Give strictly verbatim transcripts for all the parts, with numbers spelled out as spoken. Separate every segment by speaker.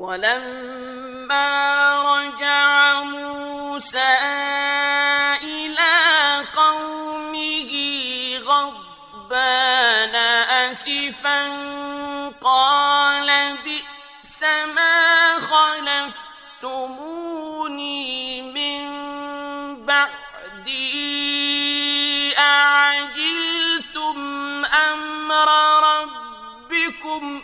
Speaker 1: ولما رجع موسى إلى قومه غضبان أسفا قال بئس ما خلفتموني من بعدي أعجلتم أمر ربكم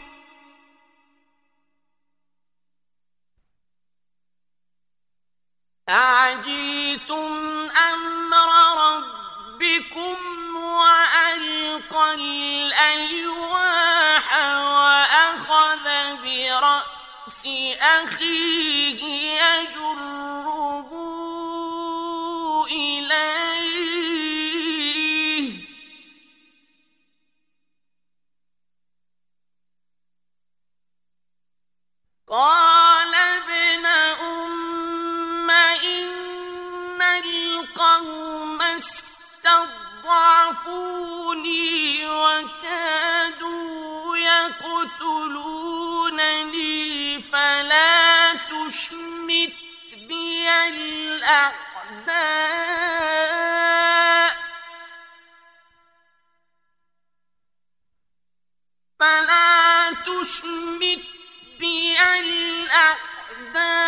Speaker 1: أعجلتم أمر ربكم وألقى الألواح وأخذ برأس أخيه يجره إليه قال ابن أم إن القوم استضعفوني وكادوا يقتلونني فلا تشمت بي الأعداء فلا تشمت بي الأعداء